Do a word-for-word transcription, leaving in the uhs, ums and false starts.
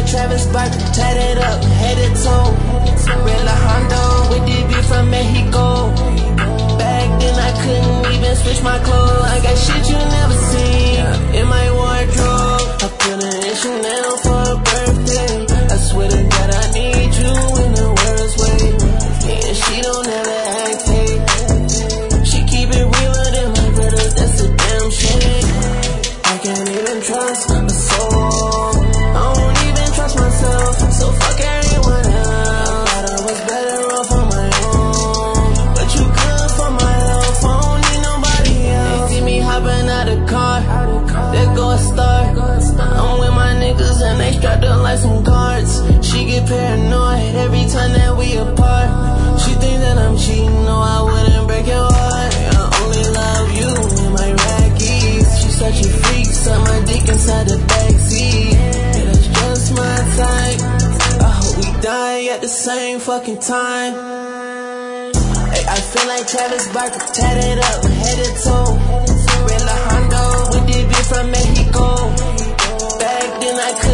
Travis Barker, tatted up, headed toe. Red La Hondo with D B from Mexico. Back then I couldn't even switch my clothes. I got shit you never seen in my wardrobe. I put her in Chanel for her birthday. I swear to God I need you in the world's way. And she don't ever act fake. She keep it realer than my brothers, that's a damn shame. I can't even trust a soul. I don't even trust myself, so fuck everyone else. Thought I was better off on my own, but you good for my health, I don't need nobody else. They see me hopping out the car, there go a star. I'm with my niggas and they strapped up like some guards. She get paranoid every time that we apart. She think that I'm cheating, no I wouldn't break your heart. I only love you in my rackies. She such a freak, suck my dick inside the backseat. Yeah, that's just my type. I hope we die at the same fucking time. Hey, I feel like Travis Barker, tatted up, headed toe. Red La Hondo with D B from Mexico. Back then I couldn't